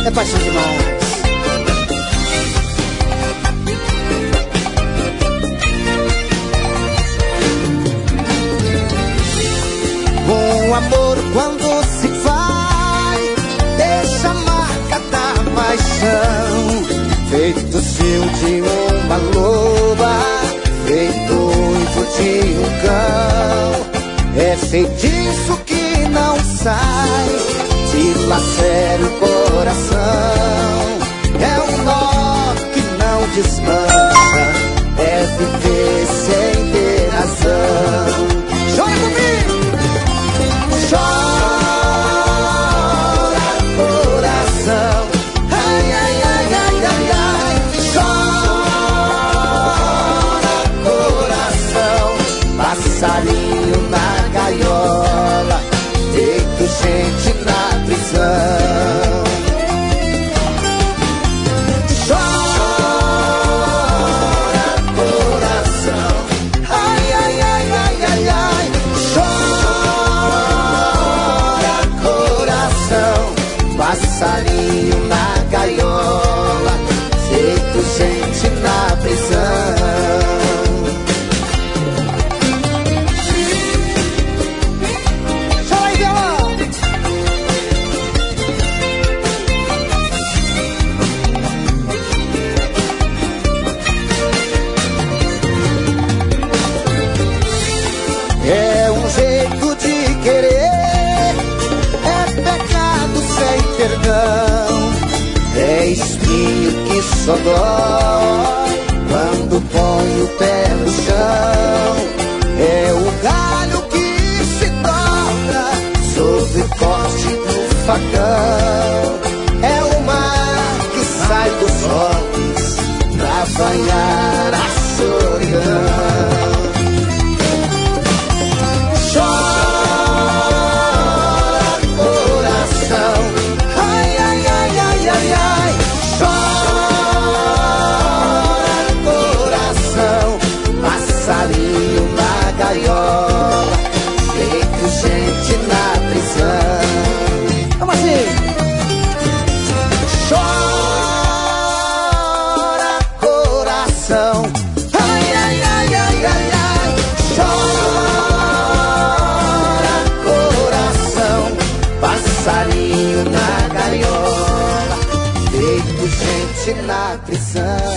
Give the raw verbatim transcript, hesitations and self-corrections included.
É paixão demais. Bom amor quando se vai, deixa a marca da paixão. Feito cio de uma loba, feito uivo de um cão. É feitiço que não sai, dilacera o coração. É um nó que não desmancha, é viver sem ter razão. Chora comigo! Chora, coração. Ai, ai, ai, ai, ai, ai. Chora, coração. Passarinho na gaiola, deito gente na prisão. Passarinho na gaiola, feito gente na prisão. Chora aí, violão! É um jeito de querer, sem perdão. É espinho que só dói quando põe o pé no chão. É o galho que se dobra sob o corte do facão. É o mar que sai dos olhos pra banhar a solidão. Passarinho na gaiola, feito gente na prisão. Vamos assim! Chora, coração. Ai, ai, ai, ai, ai, ai. Chora, coração. Passarinho na gaiola, feito gente na prisão.